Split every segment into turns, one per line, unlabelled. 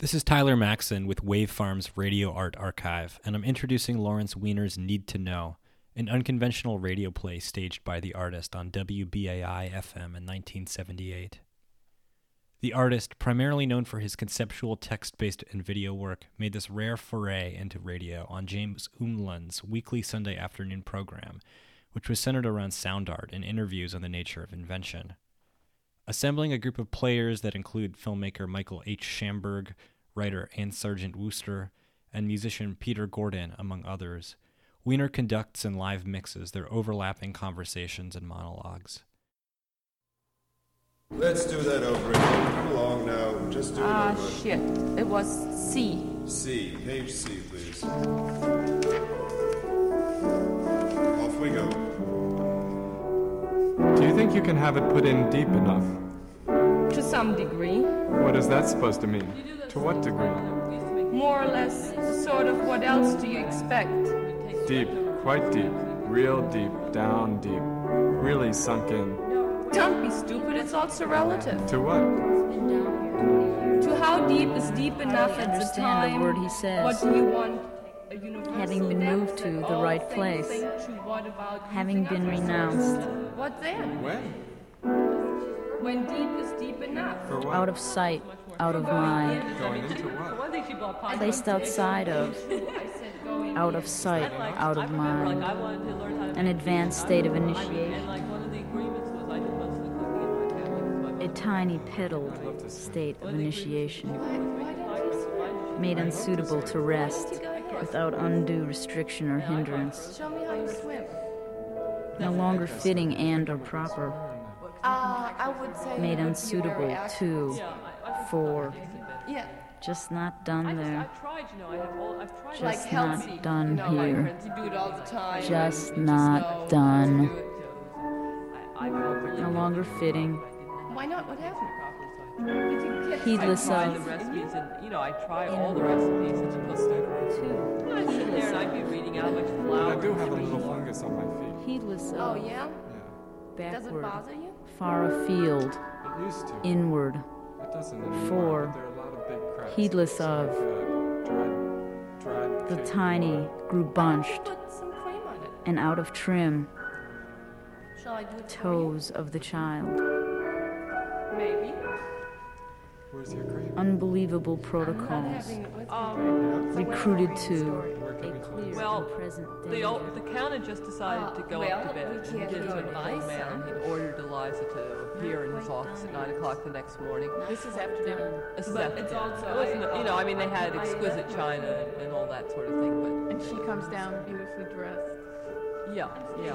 This is Tyler Maxson with Wave Farm's Radio Art Archive, and I'm introducing Lawrence Weiner's Need to Know, an unconventional radio play staged by the artist on WBAI-FM in 1978. The artist, primarily known for his conceptual text-based and video work, made this rare foray into radio on James Umland's weekly Sunday afternoon program, which was centered around sound art and interviews on the nature of invention. Assembling a group of players that include filmmaker Michael H. Schamberg, writer Anne Sargent Wooster, and musician Peter Gordon, among others, Weiner conducts and live mixes their overlapping conversations and monologues.
Let's do that over again. Come along now. Just do it over.
Shit. It was C.
C. Page C, please. Off we go.
Do you think you can have it put in deep enough?
To some degree.
What is that supposed to mean? To what degree?
More or less, sort of, what else do you expect?
Deep, quite deep, real deep, down deep, really sunk in.
Don't be stupid, it's also relative.
To what?
To how deep is deep enough at the time?
The word he says.
What do you want?
Having been moved to the right place, having been renounced.
What then? When deep is deep enough.
For what?
Out of sight, out of mind,
Going into what?
placed outside of, out of sight, out of mind, an advanced state of initiation, a tiny pedaled state of initiation, made unsuitable to rest without undue restriction or hindrance,
Show me how you swim.
no longer fitting and or proper,
I would say
made unsuitable to, for,
Yeah.
just not done there,
Like
just
healthy.
not done
Like
here,
you do it all the time.
just not done, no longer fitting,
Why not? What happened?
heedless
I
of,
the recipes and, I try all the recipes as opposed to... I'd sit there and I'd be reading out much flour.
I do have a
and
little
cream.
fungus on my feet.
heedless
Oh,
of,
yeah? Does it
backward,
bother you?
far afield,
It used to.
inward,
It doesn't anymore.
for,
But there are a lot of big cracks.
heedless
It's
of,
like, dried
the
cake.
tiny grew bunched
Put some cream on it.
and out of trim
Shall I do it for
toes of the child.
you? Maybe.
Where's your cream?
Unbelievable
Not
protocols,
having it with
recruited to
Where
a
can we
clear
find
Well,
and present
The
danger.
Count had just decided to go
well,
up to bed.
we can't
He did
do
sort
it
of
by
old man.
some.
He ordered Eliza to appear in his office at 9 o'clock the next morning.
This is after dinner.
This is
But
after
it's
dinner.
also,
It wasn't, they had exquisite china and all that sort of thing, but
And she comes down beautifully dressed.
yeah.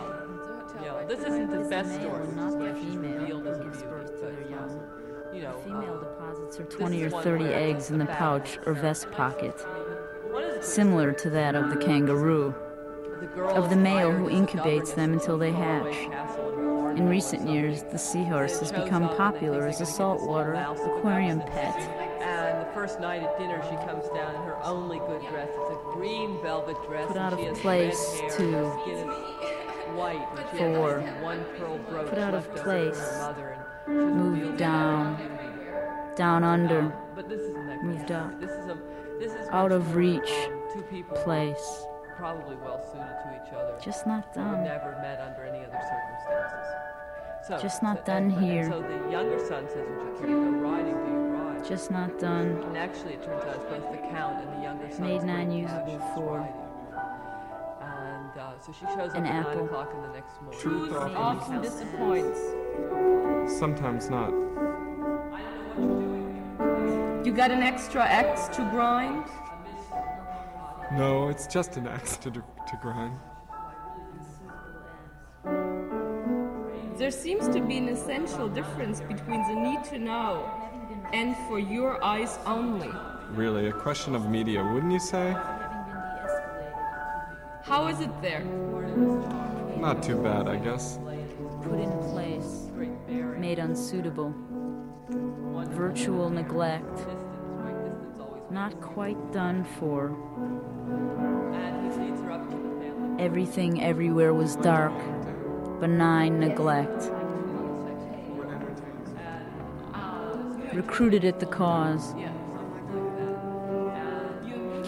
This
It
isn't the
is
best
male
story.
and not the
She's
female
revealed
who
as a
gives
beauty,
birth to
but,
their young. The female deposits her 20
is
or
one
30
where
eggs in the
the
pouch
balance
or
is
vest pocket,
One is
similar to that of the kangaroo,
the girl
of the
is
male who
hired as a
incubates them
governess
until they
in a faraway
hatch.
castle in Florida
In
or
recent
something.
years, the seahorse has
Shows
become
up and
popular
they
as a
think they're gonna get this
saltwater
little mouse
aquarium
that
pet.
And the first night at dinner, she comes down in her only good dress. It's a green velvet dress.
Put
and
out
she
of
has
place
red hair,
to-
and her skin is white. And she
for-
has one pearl brooch
put out of
left over
place,
from her mother. And
moved
she's revealed
down,
to me.
down under,
But this isn't that
moved
good.
up,
This is
out
much
of
more,
reach,
two people
place,
probably well suited to each other.
just not
who were
done.
never met under any other circumstances. So,
Just not done
and
here.
So the younger son says, "Would you care to go riding? Do you ride?"
Just not done.
And actually, it turns out it's both the count and the younger son.
Made non-usable for
And so she shows up
an
at 9
apple.
o'clock in the next morning.
Truth often
Often disappoints.
Sometimes not.
You got an extra axe to grind?
No, it's just an axe to grind.
There seems to be an essential difference between the need to know and for your eyes only.
Really, a question of media, wouldn't you say?
How is it there?
Not too bad, I guess.
Put in place, made unsuitable, virtual neglect, not quite done for.
And he leads her up to the family.
Everything everywhere was dark, benign neglect. Recruited at the cause,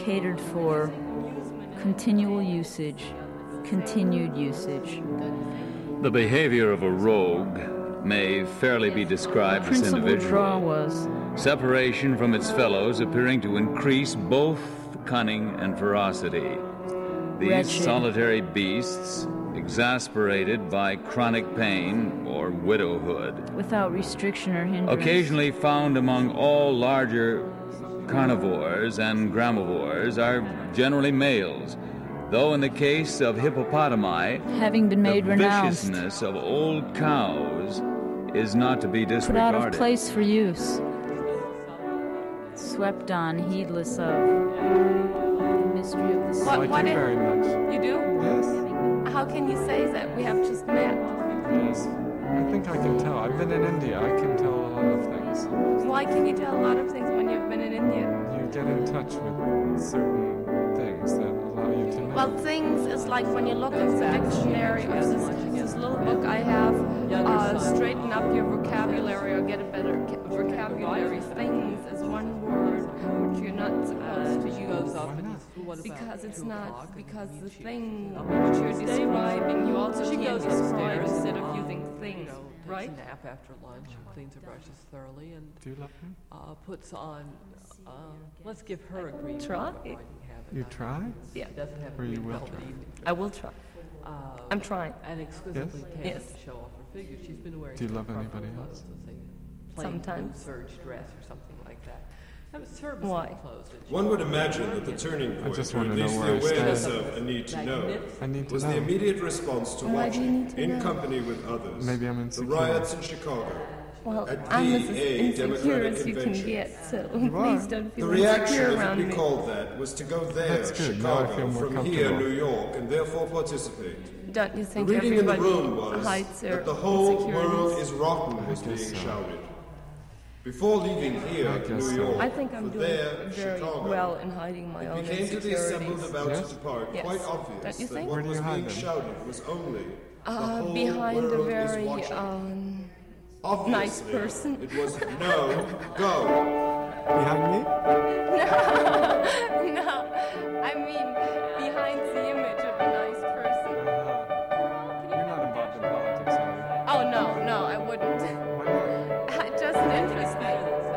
catered for continual usage, continued usage.
The behavior of a rogue may fairly be described as
Principal
individual.
draw was
Separation from its fellows appearing to increase both cunning and ferocity. These
Wretched.
solitary beasts, exasperated by chronic pain or widowhood,
without restriction or hindrance.
occasionally found among all larger carnivores and gramivores, are generally males, though in the case of hippopotami,
having been made
the
renounced,
viciousness of old cows is not to be
put out
disregarded.
of place for use, swept on, heedless of the mystery of the sea.
I like you very much.
You do?
Yes.
How can you say that? We have just met.
Yes. I think I can tell. I've been in India. I can tell a lot of things.
Why can you tell a lot of things when you've been in India?
You get in touch with certain things that allow you to know.
Well, things is like when you look into the dictionary or this little book I have, straighten up your vocabulary or get a better vocabulary. Things is one word which you're not supposed to use. Because it's not, because the thing which you're describing, you also can't describe instead of using things, right?
Takes a nap after lunch and cleans her brushes thoroughly and
Do you love him?
puts on, let's give her a green
Try?
velvet riding habit.
You try?
Yeah,
Doesn't have
Or
a
you
green
will
velvet
try.
evening.
I will try. I'm trying.
And exquisitely tanned
Yes.
to show off her figure. She's been wearing
Do you love
proper
anybody
clothes,
else?
let's say, plain
Sometimes.
blue serge dress or something like that. That was serviceable
Why?
clothes. that she
One would
wore.
imagine that the turning point,
just
or
wanna
at
know
least
where I
the awareness
stand.
of a need to know,
Magnificent.
I need to
was
know.
the immediate response to
Why do you
watching,
need to
in
know?
company with others,
Maybe I'm
the
insecure.
riots in Chicago.
Well,
At
I'm
the
as insecure
Democratic
as you can
Convention.
get, so
You
please
are.
don't
The
feel
reaction,
insecure
if it
around
be
me.
called that, was to go there,
That's good. Now I
Chicago,
feel more
from here,
comfortable.
New York, and therefore participate.
Don't you
The
think
reading in the
everybody
room was
hides their
that the whole
insecurities?
world is rotten was being
guess so.
shouted. Before leaving here
I
to
guess
New
so.
York,
I think I'm
for
doing
there,
very
Chicago,
well in hiding my
it
own
became to the assembled
insecurities.
about
Yes?
to depart
Yes.
quite
Don't
obvious
you
that
think?
what
Where do
was
you hide
being
them?
shouted was only the whole
Behind a
world
very
is watching.
nice
Obviously,
person.
it was no, go.
Behind me?
No, I mean behind the image of a nice person.
You're not involved in politics, are
Oh no, I wouldn't.
you? Why not?
It doesn't interest me.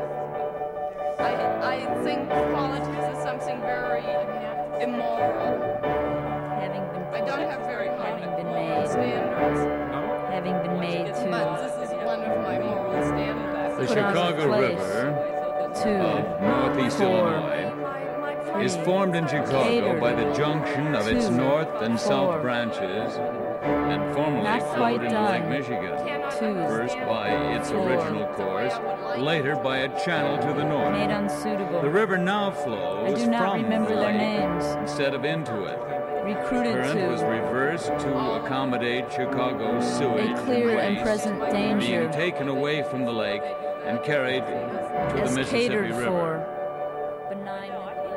I think politics is something very immoral.
Having been
I don't have very high
having been
moral
made,
standards,
having been made
but
to
this is one of my moral standards.
The
Put on
Chicago
place.
River
two,
of northeast
four,
Illinois is formed in Chicago by the junction of its
Two,
north and south
four.
branches and formerly
Not
flowed
quite
into
done.
Lake Michigan.
two,
First by its
Four.
original course, later by a channel to the north.
made unsuitable.
The river now flows
I do not
from
remember
the
their
lake
names.
instead of into it.
Recruited
Current was
to
reversed to accommodate Chicago's sewage
a clear and
waste
present
being
danger
taken away from the lake and carried to the
as
Mississippi
catered
River.
for benign.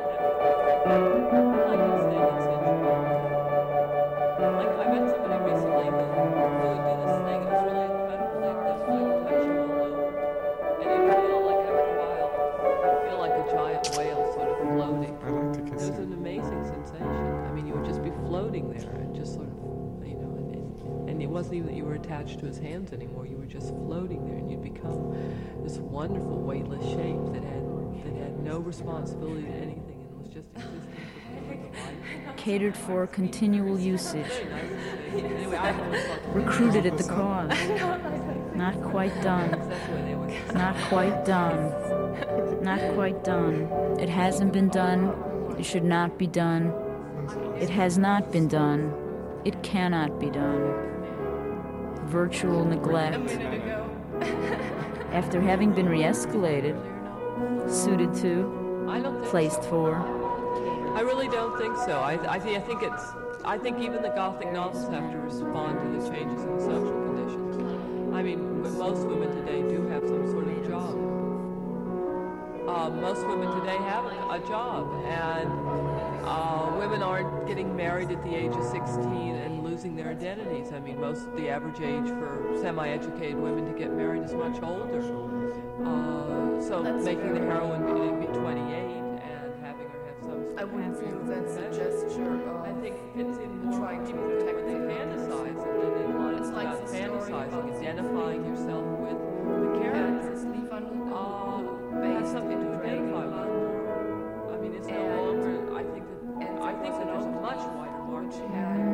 Like, I met somebody recently who really did this thing. It was really incredible. They touch you all over. And you feel like after a while, you feel like a giant whale sort of floating.
I like to
It
kiss
was
you.
an amazing sensation. I mean, you would just be floating there and just sort of, you know, and it wasn't even that you were attached to his hands anymore. You were just floating there, and you'd become this wonderful weightless shape that had no responsibility to anything and was just existing for the life.
Catered for continual usage.
Anyway, I always thought the
Recruited at the cause. Not quite done.
that's the way they were.
Not quite done. Not quite done. It hasn't been done. It should not be done. It has not been done. It cannot be done. Virtual neglect. After having been re-escalated, suited to,
I don't think
placed for,
I really don't think so. I think even the Gothic novels have to respond to the changes in social conditions. I mean, most women today do have some sort of job. Most women today have a job, and women aren't getting married at the age of 16 and losing their identities. I mean, the average age for semi-educated women to get married is much older. So making the heroine be 28 and having her have some sort
I wouldn't think that's a gesture of
I think it's in more
trying to
people
protect
when they
them.
fantasize, and then in life
It's like
about
the story
fantasizing,
of
identifying yourself with the character.
Kansas Lee Van
Has
based
something to
in
identify
Dracula.
with. I mean, it's no
And-
longer. I think that there's a much wider margin.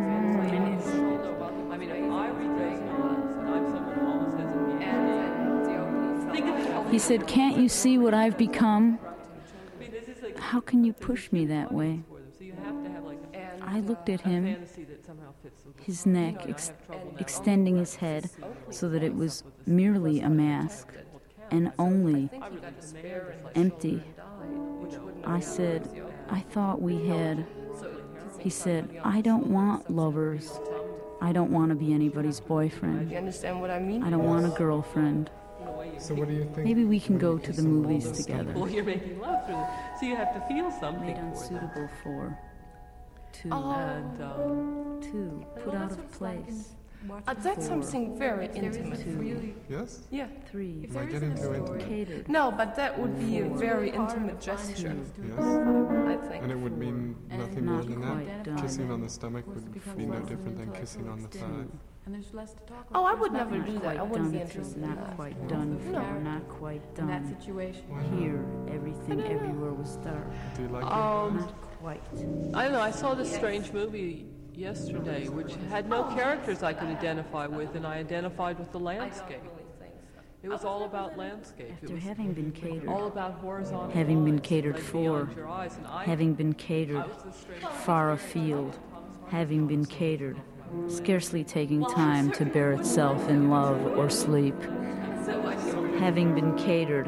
I mean, if I read those novels, and I'm someone who almost has a PhD.
And then the only
Think of it.
He said, "Can't you see what I've become?
I mean, this is like
How can you push me that way?"
for them. So you have to have like a
I looked at him,
fantasy that somehow fits with
his neck extending his head so that it was merely a mask and only empty. I said, "I thought we had." He said, "I don't want lovers. I don't want to be anybody's boyfriend.
You understand what I mean?
I don't want a girlfriend.
So what do you think?
Maybe we can go to the movies together."
Well, you're making love through it. So you have to feel
Made
something for them.
unsuitable for. To,
And
to, put out of place.
That's something very intimate.
Yes?
Yeah.
3,
Like get into intimate.
catered.
No, but that would be a very intimate gesture,
Yes.
I think.
And it would mean nothing more
Not
than
quite
that.
done.
Kissing on the stomach would be no different than kissing on the thigh.
And there's less to talk
Oh,
about.
I would never do that. I wouldn't be
Done,
interested in
not
that.
quite done for, not quite
In that
done.
situation.
Here, everything everywhere was dark.
Do you like it?
Not quite.
I don't know. I saw this strange movie yesterday, which had no characters I could identify with, and I identified with the landscape. It was all about landscape. It
After
was
having been catered,
all about horizontal
having been
lines
catered
right
for,
beyond your eyes, and
having been catered,
I was the strange
far afield, having been catered, scarcely taking time to bear itself in love or sleep, having been catered,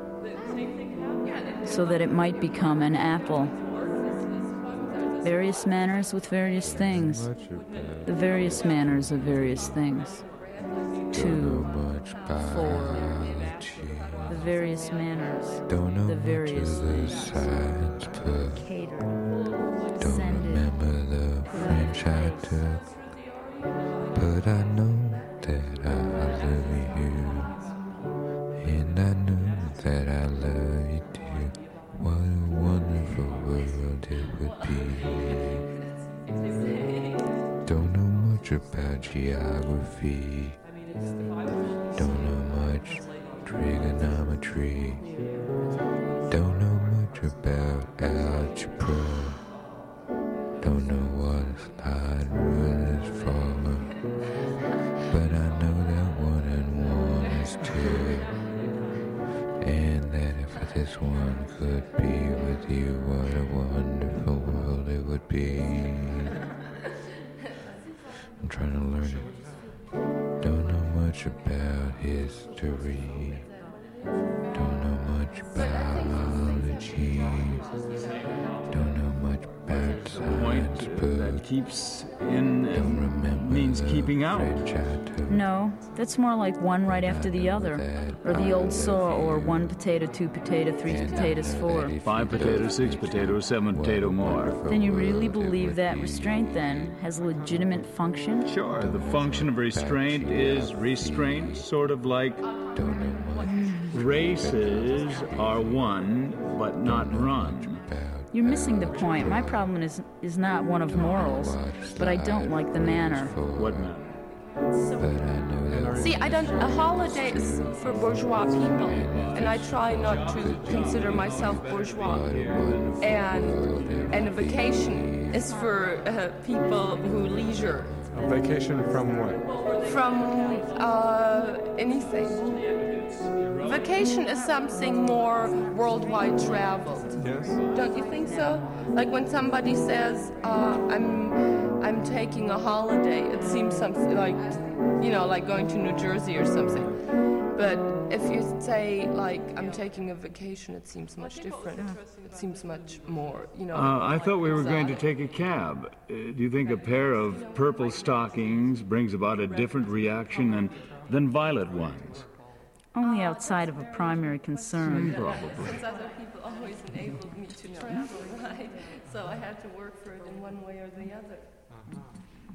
so that it might become an apple. Various manners with various things, the various manners of various things. 2, 4, the various manners, the various things. Catered, send
The French I took, but I know that I love you, and I know that I love you too. What a wonderful world it would be. Don't know much about geography, don't know much trigonometry, don't know much about algebra. Don't know what a slide rule is for, but I know that 1 and 1 is 2, and that if this one could be with you, what a wonderful world it would be. I'm trying to learn it. Don't know much about history, don't know much biology, don't know much about science
That
books.
keeps in
Don't remember
means
the
keeping out.
French I took.
No, that's more like one right after the other. Or the old saw, or 1 potato, 2 potato, 3 potatoes, 4.
5 potatoes, 6 potatoes, 7 potato more.
Then you really believe that restraint, then, has a legitimate function?
Sure, the function of restraint is restraint, sort of like races are won but not run.
You're missing the point. My problem is not one of morals, but I don't like the manner.
What manner?
See, I don't. A holiday is for bourgeois people, and I try not to consider myself bourgeois. And a vacation is for people who leisure
A vacation from what?
from anything. Vacation is something more worldwide traveled.
Yes?
Don't you think so? Like when somebody says, I'm taking a holiday, it seems something like, like going to New Jersey or something. But if you say, like, I'm taking a vacation, it seems much different. It seems much more,
I thought we were going to take a cab. Do you think a pair of purple stockings brings about a different reaction than violet ones?
Only outside of a primary concern.
Probably.
Since other people always enabled me to travel, right? So I had to work for it in one way or the other.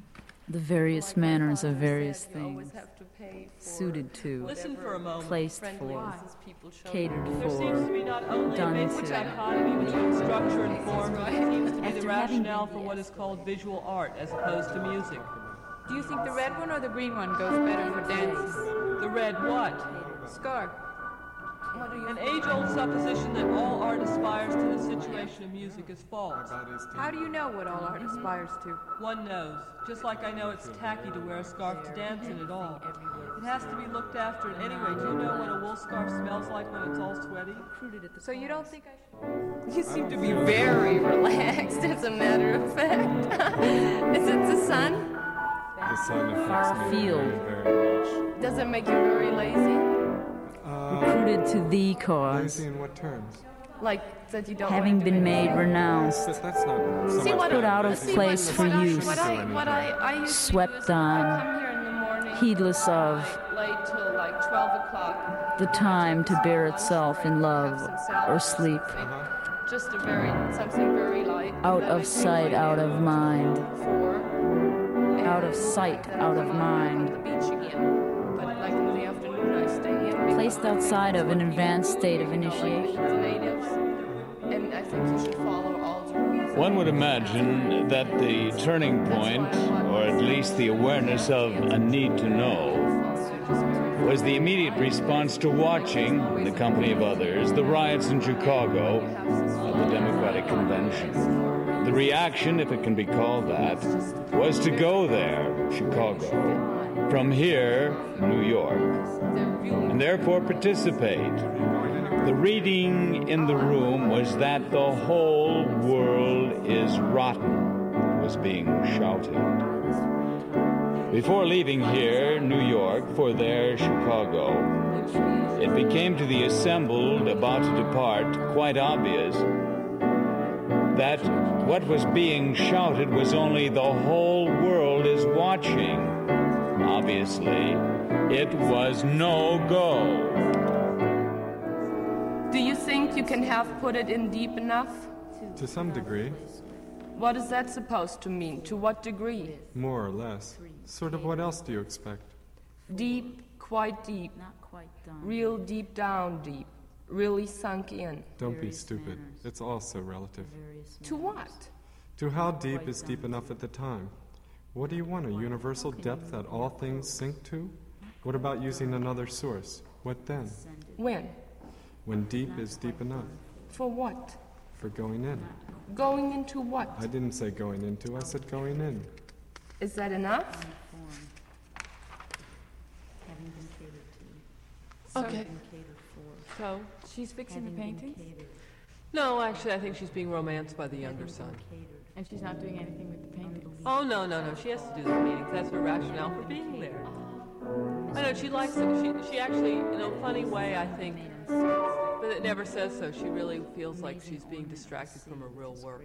The various manners of various
You always
things,
have to pay for
suited to,
Listen for a moment.
placed for,
friendlinesses people show.
catered
There seems to
for.
be not only a
done
basic
to.
dichotomy between structure and form, but it seems to be the
After having
rationale
been-
for what is called visual art as opposed to music.
Do you think the red one or the green one goes better for dances?
The red what?
Scarf.
An age-old supposition that all art aspires to the situation of music is false.
How do you know what all art aspires to?
One knows, just like I know it's tacky to wear a scarf to dance in at all. It has to be looked after, and anyway, do you know what a wool scarf smells like when it's all sweaty?
So you don't think I should?
You seem to be very relaxed, as a matter of fact. Is it the sun?
The sun affects
Far
me
afield.
very, very much.
Does it make you very lazy?
Recruited to the cause,
Lazy in what terms?
Like that you don't
having
want to
been
do
made
anything?
renounced,
But that's not so
See
much
what
put out of
see
place
what-
for
what I-
use.
What I usually
Swept
do is I
on,
come here in the morning,
heedless of
late till like 12 o'clock.
the time to bear itself in love or sleep,
Just a something very light.
out
Then
of
I take
sight,
my
out of
dinner
mind,
for,
out of
and
sight,
then
out
I
of
come out
mind.
on the beach again. But like in the afternoon, I stay in. because
Placed outside of an advanced state of initiation.
The natives, and I think you should follow all the rules.
One would imagine that the turning point, or at least the awareness of a need to know, was the immediate response to watching, in the company of others, the riots in Chicago at the Democratic Convention. The reaction, if it can be called that, was to go there, Chicago, from here, New York, and therefore participate. The reading in the room was that the whole world is rotten, was being shouted. Before leaving here, New York, for there, Chicago, it became to the assembled about to depart quite obvious that what was being shouted was only the whole world is watching. Obviously, it was no go.
Do you think you can have put it in deep enough?
To some degree,
What is that supposed to mean? To what degree?
more or less. Sort of what else do you expect?
Deep, quite deep,
Not quite done.
real deep down deep, really sunk in.
Don't be stupid. It's all so relative.
To what?
To how deep is deep enough at the time? What do you want, a universal depth that all things sink to? What about using another source? What then?
When?
When deep is deep enough.
For what?
For going in.
Going into what?
I didn't say going into, I said going in.
Is that enough?
Okay.
So,
She's fixing the paintings,
no, actually, I think she's being romanced by the younger son.
and she's not doing anything with the paintings.
Oh, no, she has to do the paintings. That's her rationale for being there. I know, she likes it. She actually, in a funny way, I think, but it never says so. She really feels like she's being distracted from her real work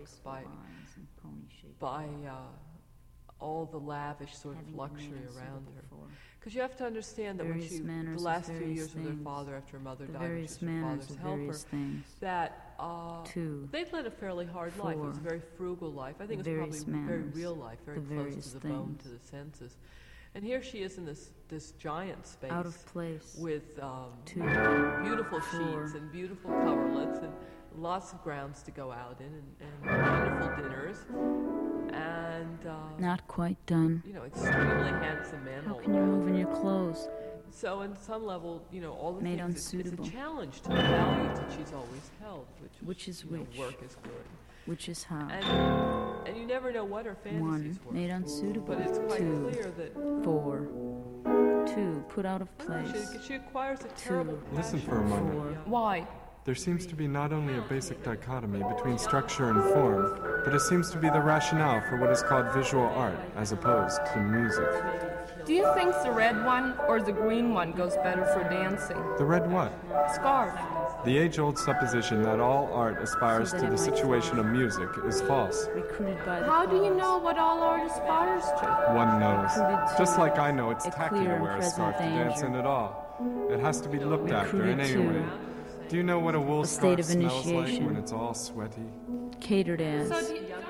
by all the lavish sort of luxury around her. Because you have to understand that when
Various
she, the
manners of
last few
various
years with her
things.
father after her mother
The
died, which
various
is her
manners
father's
of
helper,
various things.
that
Two.
they'd led a fairly hard life. It was a
4.
very frugal life. I think it was
Various
probably a very
manners.
real life, very
The
close
various
to the bone,
things.
to the senses. And here she is in this giant space
Out of place.
with
2.
beautiful
4.
sheets and beautiful coverlets and lots of grounds to go out in and wonderful dinners and
Not quite done.
extremely handsome men
How
all
can you
around.
move in your clothes?
So on some level, all the
Made
things, it's a
unsuitable.
challenge to the values that she's always held,
Which is which?
work is good.
Which is how?
And you never know what her
1.
fantasies were.
Made unsuitable.
But it's quite
2.
clear that
4. 2. Put out of place.
she acquires a terrible
Listen
passion
for a moment.
4.
Why?
There seems to be not only a basic dichotomy between structure and form, but it seems to be the rationale for what is called visual art, as opposed to music.
Do you think the red one or the green one goes better for dancing?
The red what?
Scarf.
The age-old supposition that all art aspires to the situation of music is false.
Recruited by the
How do you
cause.
know what all art aspires to?
One knows. Just like I know it's
A
tacky
clear
to
and
wear a
present
scarf to dance
danger.
in at all. It has to be looked after in
Recruited
any
to
way. Do you know what a wool
a state
scarf
of
smells like
initiation.
when it's all sweaty?
Catered as.
So do you,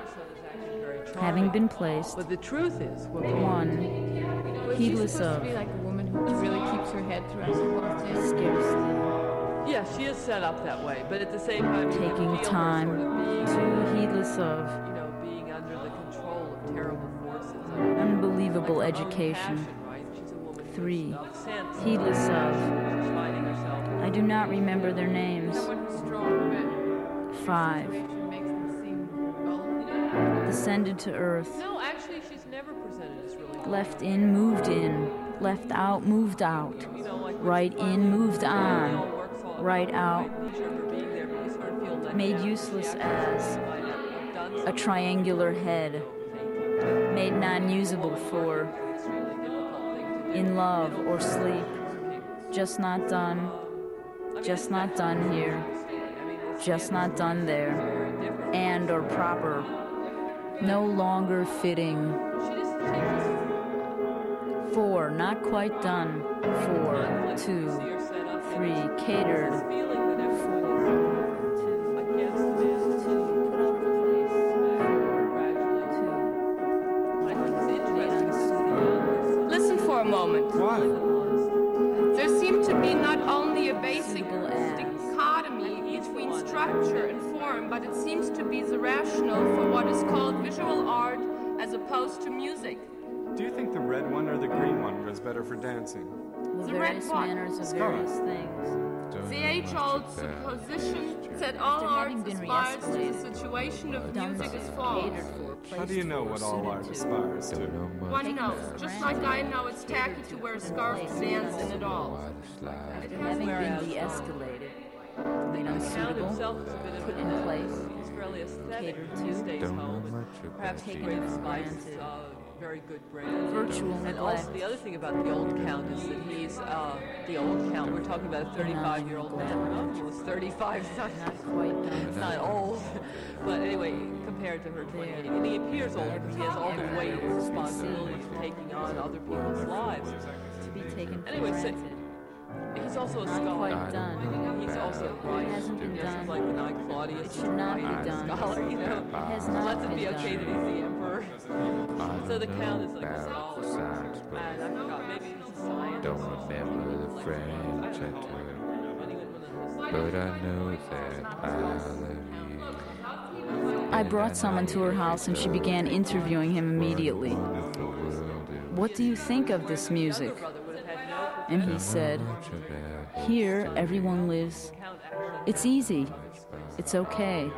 actually very charming.
Having been placed,
But the truth is, what
one,
Was she
heedless
supposed
of,
to be like a woman who really keeps her head throughout the whole thing?
scarcely,
yeah, she is set up that way, but at the same time, you can
taking
feel
time,
her sort of being,
too heedless of,
you know, being under the control of terrible forces.
unbelievable
Like her own
education.
passion, right? She's a woman who's
3,
of sense,
heedless of,
finding herself.
I do not remember their names.
Someone who's strong, but
5,
situation makes them seem vulnerable.
descended to earth,
No, actually, she's never presented as really.
left in, moved in, left out, moved out,
You know, like
right in, moved on, right out, made useless as a triangular head, made non-usable for in love or sleep, just not done here, just not done there, and or proper, no longer fitting. 4, not quite done. 4, 2, 3, catered. 4, 2, put out the place. 4, 2,
Listen for a moment.
Why?
There seemed to be not only a basic
Suitable as.
dichotomy between structure and form, but it seems to be the rationale for what is called visual art as opposed to music.
Do you think the red one or the green one was better for dancing?
the
The red
various
one.
manners of
Scar.
various things.
The age-old supposition that all
After
art
having been
aspires to the
re-escalated,
situation of
Done
music
so,
is false.
catered for,
How do you know what all
suited
art
to.
aspires to?
One knows, just like I know it's tacky to wear a scarf to dance in at all.
After having been de-escalated, made
Count
unsuitable,
himself is a bit of
put in place,
he's fairly aesthetic.
catered
He
to,
stays
Don't know
home and
much about
perhaps
taken
great
for
spice,
granted.
very good brand.
virtual
And also
neglect,
the other thing about the old count is that he's the old count. We're talking about a 35-year-old man. Well, he was 35. It's not,
not quite done.
it's not old, but anyway, compared to her 28, and he appears older because he has all the weight and responsibility of taking on other people's lives.
To be taken for
Anyway, so
granted.
he's also a
Not
scholar.
quite done.
He's also a writer.
hasn't been
This is
done.
like the knight Claudius.
It should not be
writer,
done.
Scholar, you know.
It has
So
not
let it
been
be okay
done.
that he's the emperor. So the count is like a
about
scholar.
science,
And
but
I forgot, maybe it's a science.
don't remember the French I took. But I know that I love you.
I brought someone to her house and she began interviewing him immediately.
The world is
What do you think of this music? And he said,
much about
here everyone lives. It's easy. It's okay.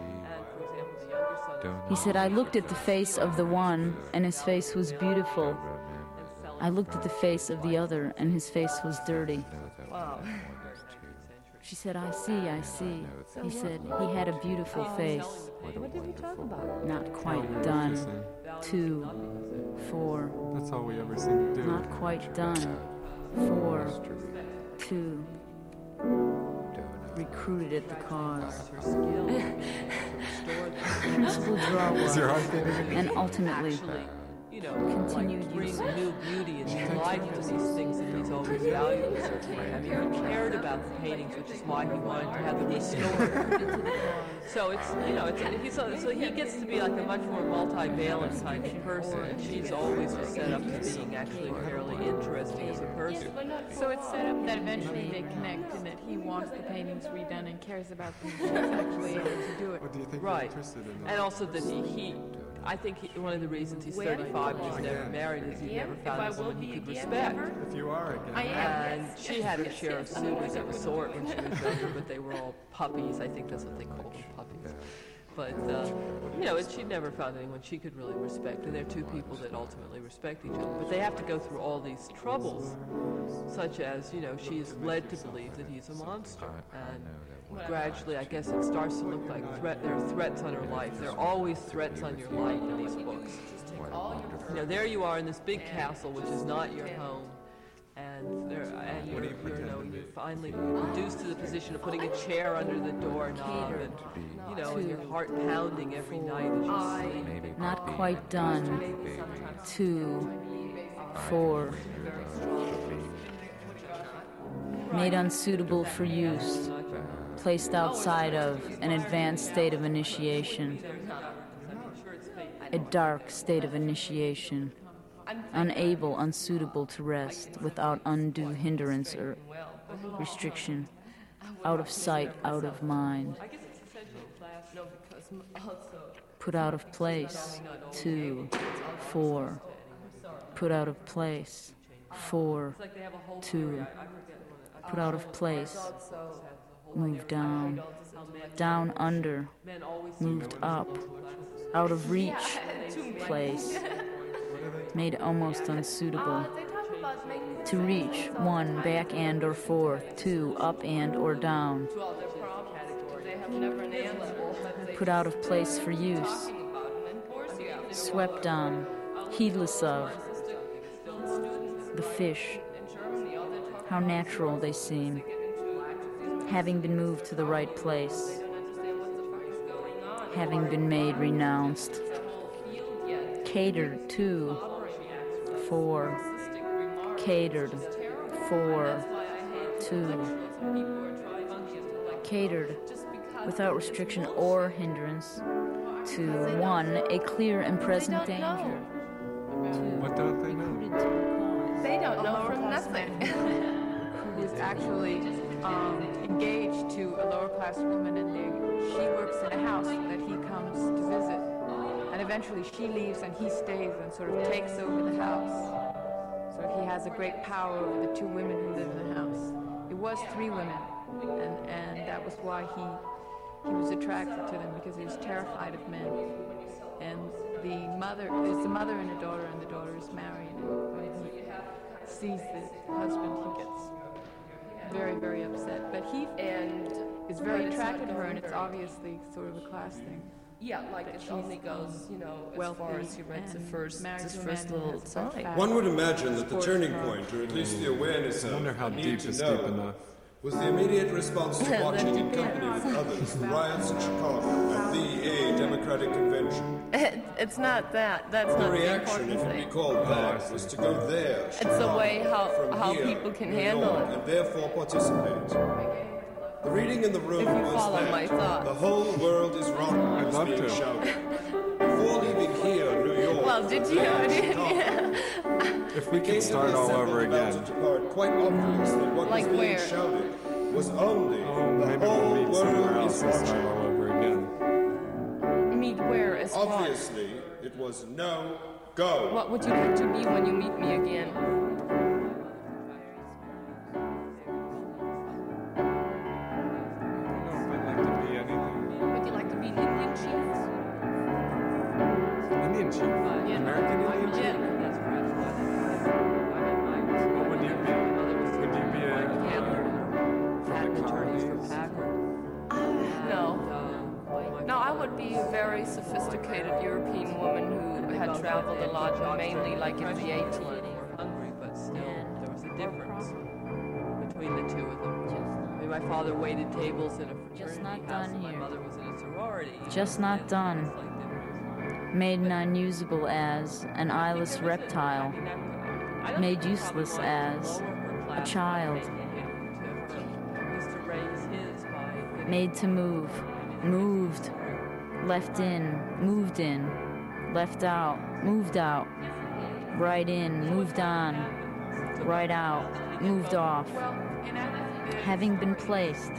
He said, I looked at the face of the one and his face was beautiful. I looked at the face of the other and his face was dirty.
Wow.
She said, I see. He said, he had a beautiful face.
What did we talk about?
Not quite done. 2, 4,
That's all we ever seem to do.
not quite done. 4, 2, recruited at the cause.
Her skill.
Principal draw
Is your
was,
heart beating?
and ultimately,
Actually, you know,
Continued
like, bring
use.
new beauty and new life to these things that he's always valued. I mean, he cared about the paintings, which is why he wanted to have them restored. So it's, you know, so he gets to be like a much more multivalent kind of person, and she's always just set up as being actually fairly interesting as a person.
So it's set up that eventually they connect and that he wants the paintings redone and cares about them. She's actually able to do it.
What do you think
Right.
you're interested in?
And also that I think one of the reasons he's 35 and he's never married is he never found a woman he could respect.
If you are again.
I am.
And she had her share of suitors of a sort when she was younger, but they were all puppies. I think that's what they call them, puppies. But, you know, she never found anyone she could really respect. And they're two people that ultimately respect each other. But they have to go through all these troubles, such as, you know, she's led to believe that he's a monster. And gradually, I guess it starts to look like there are threats on her life. There are always threats on your life in these books. You know, there you are in this big castle, which is not your home. And you're finally reduced to the position of putting a chair under the doorknob, and you know, and your heart pounding every night as you sleep.
not quite done. 2, 4, made unsuitable for use, placed outside of an advanced state of initiation.
I'm sure it's fake
a dark state of initiation, unable, unsuitable to rest without undue hindrance or restriction, out of sight, out of mind. Put out of place, 2, 4. Put out of place, 4, 2. Put out of place, move down, down under, moved up, out of reach, place, made almost unsuitable. To reach, 1, back and or forth, 2, up and or down. Put out of place for use, swept on, heedless of. The fish, how natural they seem, having been moved to the right place, having been made renounced, catered to, for, catered, for, to, catered, without restriction or hindrance, to 1, a clear and present danger.
What don't they know?
They don't know from nothing.
Who is actually engaged to a lower class woman, and she works in a house that he comes to visit. And eventually she leaves and he stays and sort of takes over the house. So he has a great power over the 2 women who live in the house. It was 3 women, and that was why he was attracted to them, because he was terrified of men. And there's the mother and a daughter, and the daughter is married. And when he sees the husband, he gets very, very upset. But he is very attracted to her, and it's obviously sort of a class thing.
Yeah, like it only goes, as far as he rents his first little sign.
One would imagine that the turning point, or at least the awareness of
I wonder how
need
deep
to
is
know,
deep enough.
was the immediate response to watching in company with others the riots in Chicago at the Democratic Convention.
It's not that. That's
The
not the
reaction,
important
if it
thing.
be called that, was to go there.
It's the way
Chicago,
how
from here,
people can
New
handle
York,
it.
and therefore participate. The reading in the room
If you
was
follow
that
my thoughts.
the whole world is rotten
I'd
was
love
being
to.
shouted. Before leaving here, New York,
Well, did you?
Chicago,
If we
came
could
to
start
the
all
assembly
over
about
again.
to depart, quite obvious that what
Like
was being
where?
shouted was only
Oh,
the
maybe
whole
we'll meet somewhere
world
else
is
and start
watching.
all over again.
Meet where is what?
Obviously, it was no go.
What would you like to be when you meet me again?
I'd like to be anything.
Would you like to be an Indian chief?
Indian chief? American Indian chief? What would you be? Would you be a
Patent attorneys for Packard.
No. No, I would be a very sophisticated European woman who had traveled a lot, and mainly like in the 80s.
More hungry, but still, there was a difference between the 2 of them. I mean, my father waited tables in a
Just
fraternity
not
house,
done
and my
here.
mother was in a sorority.
Just not done. Made non-usable as an eyeless reptile, made useless as a child, made to move, moved, left in, left out, moved out, right in, moved on, right out, moved off, having been placed,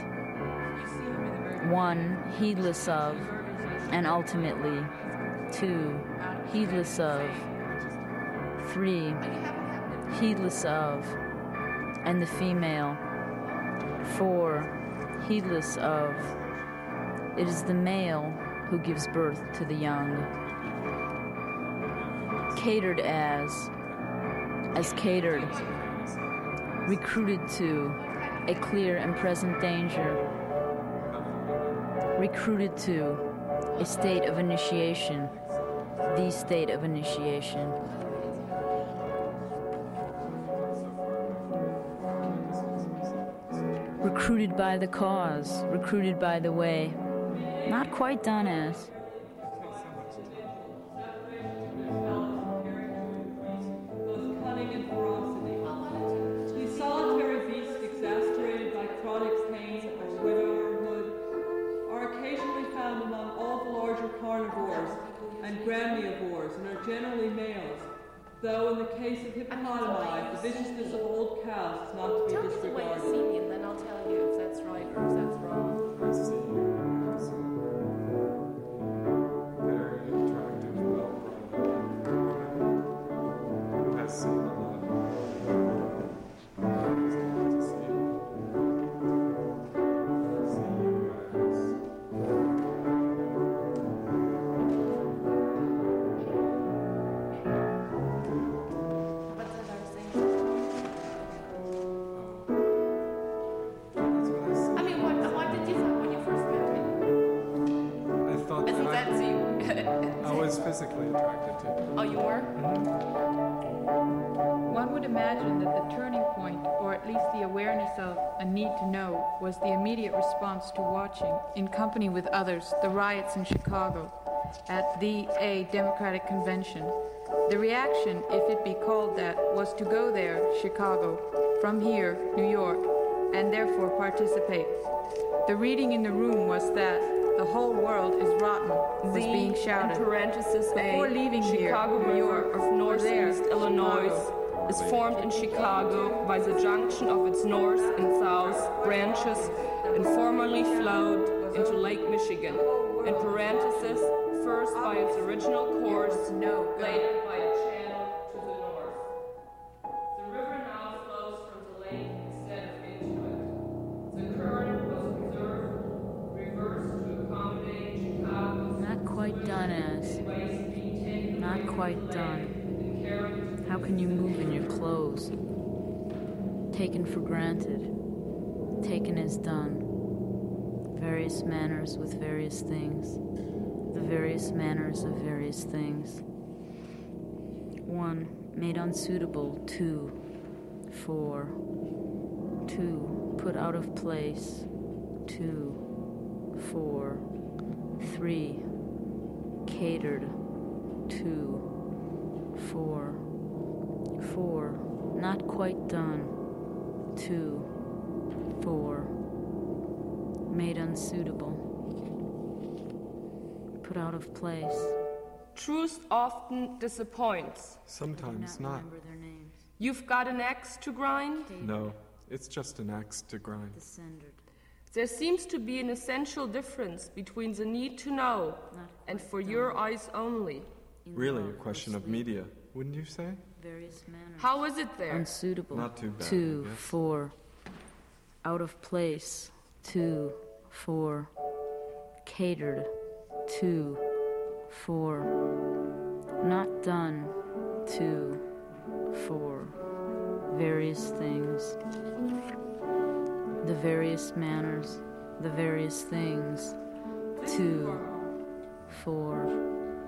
1, heedless of, and ultimately, 2, heedless of, 3, heedless of, and the female, 4, heedless of. It is the male who gives birth to the young. Catered as catered, recruited to, a clear and present danger, recruited to, a state of initiation, the state of initiation. Recruited by the cause, recruited by the way, not quite done as.
Cunning and ferocity. These solitary beasts, exasperated by chronic pain or widowerhood, are occasionally found among all the larger carnivores, and gramnivores and are generally males, though in the case of hippopotami, the viciousness of old cows is not to be disregarded.
Tell me the way you see me, and then I'll tell you if that's right or if that's wrong.
I see you as a very attractive, well-brought up who has seen a lot. It's good to see you. See you as
What's that I was saying?
that's what I see.
I mean, what did you think when you first met me?
I thought
Isn't
that
that you?
I was physically attracted to you.
Oh, you were?
One would imagine that the turning point, or at least the awareness of a need to know, was the immediate response to watching, in company with others, the riots in Chicago at the Democratic Convention. The reaction, if it be called that, was to go there, Chicago, from here, New York, and therefore participate. The reading in the room was that the whole world is rotten, was being shouted.
In parenthesis
Before
A,
leaving here,
Chicago
New York,
River of
or
Northeast
there,
Illinois
Chicago,
is formed in Chicago by the junction of its north and south branches and formerly flowed into Lake Michigan. In parenthesis, first by its original course, later by a channel to the north. The river now flows from the lake instead of into it. The current was observed, reversed to accommodate Chicago's
Not quite done, as. Not quite done. How can you move in your clothes? Taken for granted. Taken as done. Various manners with various things. The various manners of various things. 1. Made unsuitable. 2. 4. 2. Put out of place. 2. 4. 3. Catered. 2. 4. 4. Not quite done. 2. 4. Made unsuitable. Put out of place.
Truth often disappoints.
Sometimes
Do not
not.
remember their names.
You've got an axe to grind?
No, it's just an axe to grind.
Descended.
There seems to be an essential difference between the need to know and for your eyes only.
Really a question of media, wouldn't you say?
Various manners.
How is it there?
Unsuitable.
Not too bad,
2.
I guess.
4. Out of place. 2. 4. Catered. 2. 4. Not done. 2. 4. Various things. The various manners. The various things. 2. 4.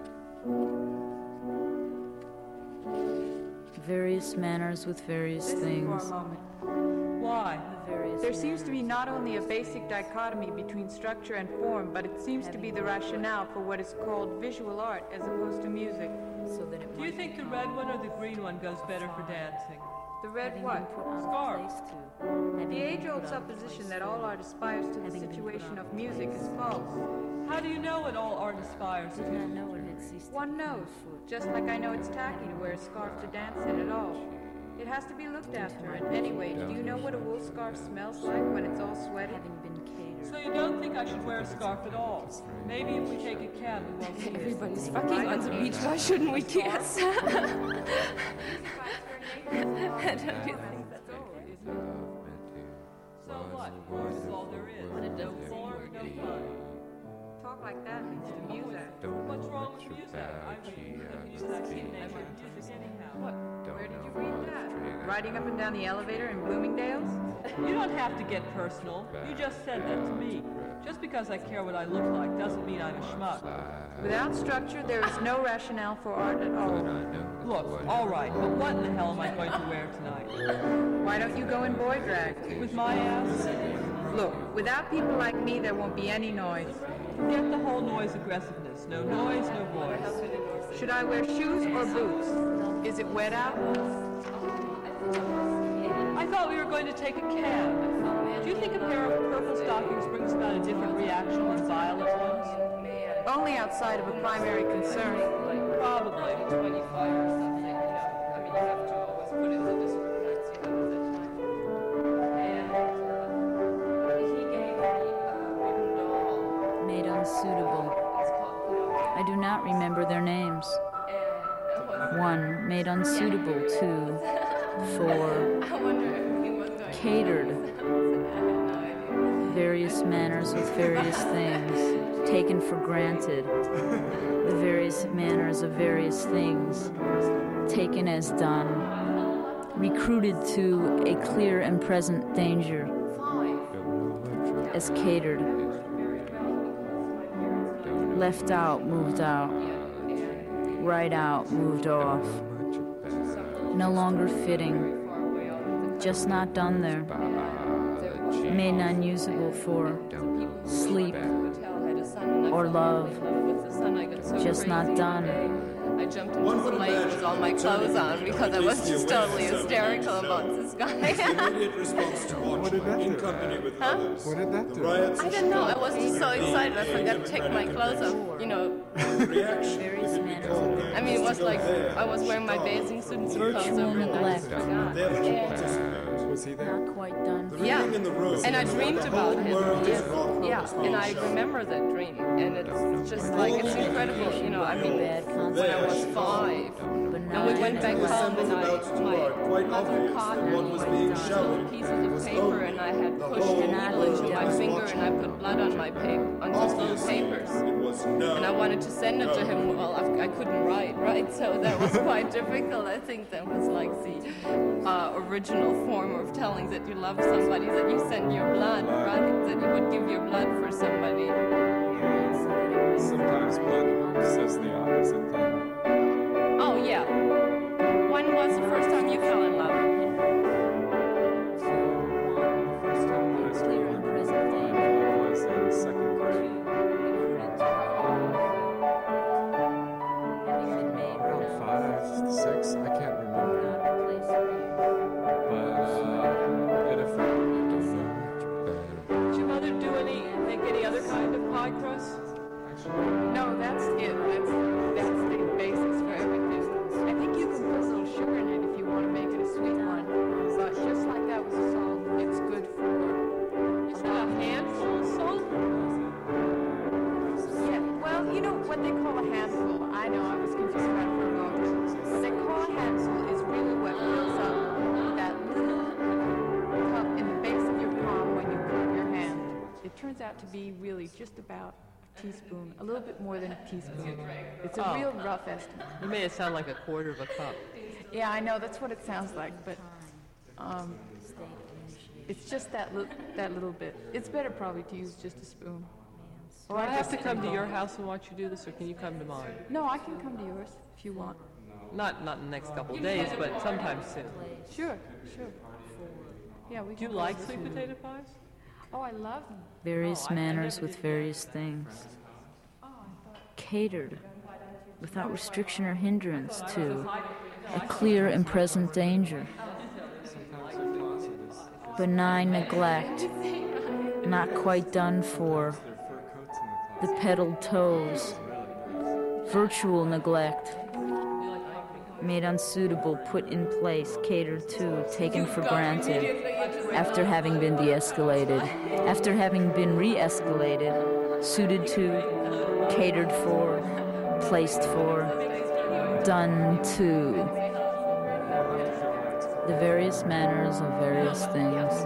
Various manners with various things.
Why?
There seems to be not only a basic dichotomy between structure and form, but it seems to be the rationale for what is called visual art as opposed to music.
So that it
Do you think the red one or the green one goes better for dancing?
The red what?
Scarf.
The age-old supposition that all art aspires to the situation of music is false.
How do you know what all art aspires
did
to?
not know it had ceased.
One knows, just like I know it's tacky to wear a scarf to dance in at all. It has to be looked after, and anyway, do you know what a wool scarf smells like when it's all sweaty?
Having been catered.
So you don't think I should wear a scarf at all? Maybe if we take a cab, we won't see it.
Everybody's fucking on the beach. Why shouldn't we kiss? Don't you think that's okay?
So what? This is all there is. No form, no fun.
Talk like that leads to music.
What's wrong with music? I mean, music anyhow. What?
Where did you read that? Riding up and down the elevator in Bloomingdale's?
You don't have to get personal. You just said that to me. Just because I care what I look like doesn't mean I'm a schmuck.
Without structure, there is no rationale for art at all.
Look, all right, but what in the hell am I going to wear tonight?
Why don't you go in boy drag?
With my ass?
Look, without people like me, there won't be any noise.
Forget the whole noise aggressiveness. No noise, no voice.
Should I wear shoes or boots? Is it wet out?
I thought we were going to take a cab. Do you think a pair of purple stockings brings about a different reaction than violet ones?
only outside of a primary concern.
Like probably 25 or something, you know. I mean, you have to always put in the discrepancy at that time. And he gave me a wooden doll.
Made unsuitable.
It's called, you know,
I do not remember their names.
and
1. Made unsuitable. 2. 4.
I wonder if he was going
Catered.
I had no idea.
Various manners with various things. Taken for granted. The various manners of various things. Taken as done. Recruited to a clear and present danger. As catered. Left out, moved out. Right out, moved off. No longer fitting. Just not done there. Made non-usable for sleep or love. Just not done.
I jumped into the lake with all my clothes on because I was just totally hysterical about this guy.
Immediate response to watching in company with others.
What did that
The
do?
riots
I don't know, I was just so excited I forgot to take my clothes off, you know.
reaction if it became
I mean, it was like I was wearing my bathing suit and some clothes over and I just forgot.
They have to participate.
Was he there?
Not quite done.
The reading in the room.
And I dreamed
the
about
whole
him.
world is
Yes.
rock
Yeah,
was
and
being
I
shown.
remember that dream, and it's just like it's incredible. You know, I mean, when I was 5, and we went back home, and my mother caught
one was being
some
showered.
pieces of paper, and I had pushed a needle into my finger, and I put blood on my paper, on those little papers.
It was no.
And I wanted to send it to him. Well, I couldn't write, right? So that was quite difficult. I think that was like the original form of telling that you love somebody, that you send your blood, right? That you would give your blood for somebody.
Sometimes blood says the opposite thing.
Oh, yeah. When was the first time you fell in love?
The first time that I started remembering was in second grade. Around 5, 6, I can't remember. But it affected me.
Did your mother make any other kind of pie crust?
No, that's it. That's the basics for everything. I think you can put a little sugar in it if you want to make it a sweet one. But just like that with salt, it's good for.
Is that a handful of salt?
Yeah, well, you know what they call a handful. I know, I was confused about it for a moment. What they call a handful is really what fills up that little cup in the base of your palm when you cup your hand. It turns out to be really just about a teaspoon, a little bit more than a teaspoon. It's a real rough estimate.
You made it sound like a quarter of a cup.
Yeah, I know, that's what it sounds like, but it's just that little bit. It's better probably to use just a spoon.
Do I have to come to your house and watch you do this, or can you come to mine?
No, I can come to yours if you want.
Not in the next couple of days, but sometime soon.
Sure. Yeah, we
Do you
can
like
go.
sweet potato pies?
Oh, I love them.
Various manners with various things. Catered, without restriction or hindrance, to a clear and present danger. Benign neglect, not quite done for. The pedaled toes. Virtual neglect. Made unsuitable, put in place, catered to, taken for granted, after having been de-escalated, after having been re-escalated, suited to, catered for, placed for, done to. The various manners of various things.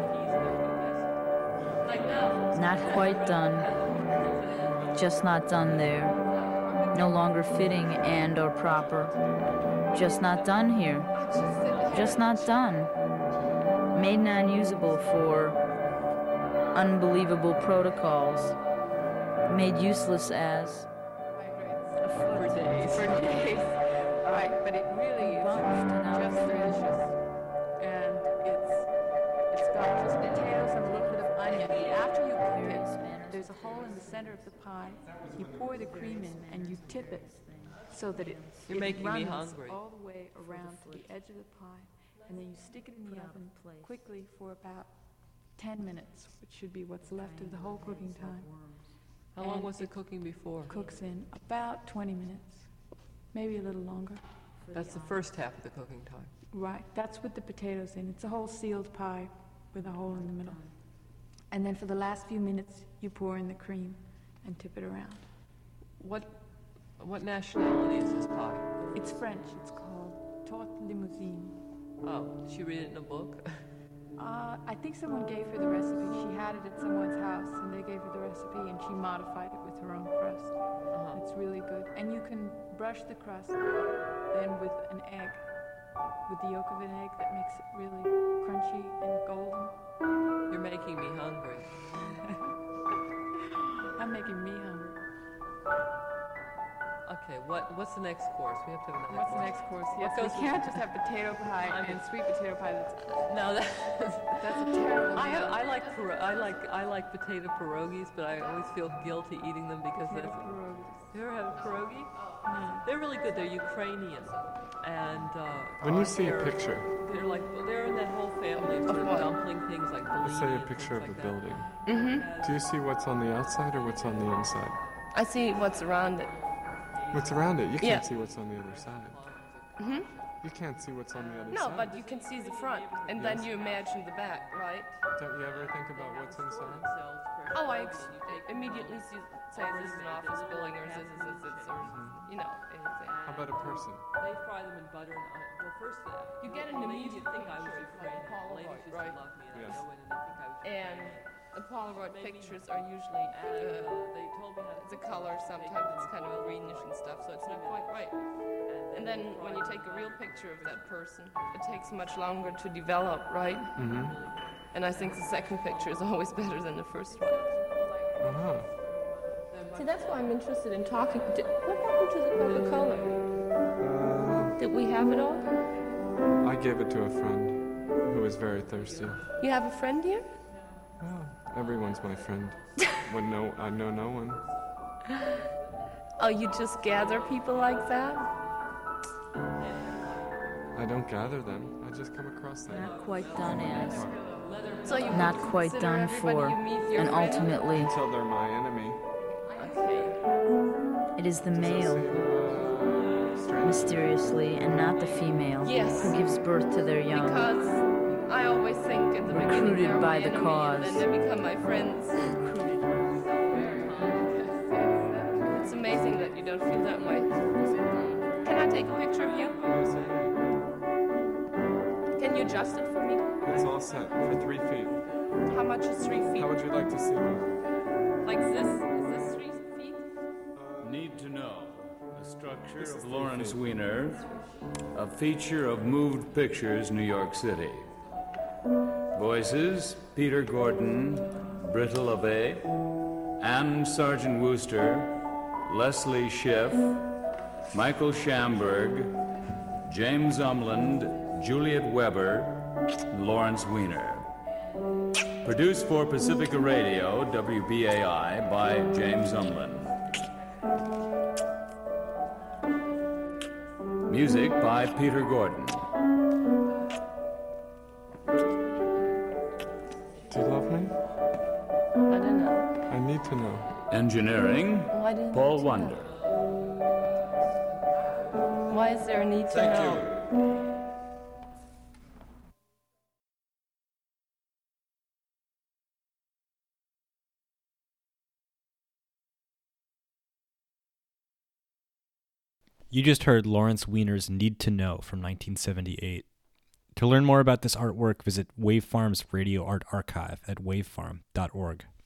Not quite done, just not done there, no longer fitting and or proper. Just not done here. Just not done. Made non-usable for unbelievable protocols. Made useless as
For days. All right, but it really is just delicious. And it's got just potatoes and a little bit of onion. After you cook it, there's a hole in the center of the pie. You pour the cream in and you tip it so that it
making me
runs
hungry.
all the way around to the edge of the pie. And then you stick it in the oven quickly for about 10 minutes, which should be what's left of the whole cooking time.
How long was it cooking before?
Cooks in about 20 minutes, maybe a little longer.
That's the first half of the cooking time.
Right, that's with the potatoes in. It's a whole sealed pie with a hole in the middle. And then for the last few minutes, you pour in the cream and tip it around.
What nationality is this pie?
It's French. It's called Tarte Limousine.
Oh, did she read it in a book?
I think someone gave her the recipe. She had it at someone's house, and they gave her the recipe, and she modified it with her own crust. It's really good. And you can brush the crust then with an egg, with the yolk of an egg that makes it really crunchy and golden.
You're making me hungry.
I'm making me hungry.
Okay, what's the next course? We have to have another
What's the next course? Yes, we can't just have potato pie and sweet potato pie. That's a terrible meal.
I like potato pierogies, but I always feel guilty eating them because that's. You ever have a pierogi?
No.
They're really good. They're Ukrainian, and
when you see a picture,
they're in that whole family of sort of dumpling things like.
Let's say a picture of a building.
Mm-hmm.
Do you see what's on the outside or what's on the inside?
I see what's around it.
What's around it? You can't see what's on the other side.
Mm-hmm.
You can't see what's on the other
No,
side.
but you can see the front, and then you imagine the back, right?
Don't you ever think about what's inside?
Oh, I immediately say this is an office building, or this is or you know, anything.
How about a person?
They fry them in butter and well, first
you get an immediate
think I was
picture,
Ukrainian.
like a
Ladies used
Polaroid, right?
to love me, and
Yes.
I go in and they think I was
And the Polaroid pictures are usually
they told me how to
the color. Sometimes it's kind of greenish and stuff, so it's not quite right. And then when you take a real picture of that person, it takes much longer to develop, right?
Mm-hmm.
And I think the second picture is always better than the first one.
Uh-huh.
See, that's why I'm interested in talking. What happened to the Coca-Cola? Did we have it all?
I gave it to a friend who was very thirsty.
You have a friend here?
Oh, everyone's my friend. When I know no one.
Oh, you just gather people like that?
I don't gather them. I just come across them.
Not quite done as.
So you
Not
would
quite
consider
done
everybody
for.
you meet your
And
friend?
ultimately,
Until they're my enemy.
Okay.
it is the male, mysteriously, and not the female,
Yes.
who gives birth to their young.
Because I always think at the beginning
Recruited
they're
by
my
the
enemy,
cause.
and then they become my friends. It's amazing that you don't feel that way. Can I take a picture of you? Can you adjust it for me?
It's all set for 3 feet.
How much is 3 feet?
How would you like to see me?
Like this? Is this 3 feet?
Need to know. The structure of Lawrence Weiner, a feature of Moved Pictures, New York City. Voices: Peter Gordon, Britta LaVey, Anne Sargent Wooster, Leslie Schiff, Michael Schamberg, James Umland, Juliet Weber, and Lawrence Weiner. Produced for Pacifica Radio, WBAI, by James Umland. Music by Peter Gordon.
Do you love me?
I don't know.
I need to know.
Engineering,
Why do you
Paul
need to
Wonder.
know? Why is there a need to know?
You just heard Lawrence Weiner's Need to Know from 1978. To learn more about this artwork, visit Wavefarm's Radio Art Archive at wavefarm.org.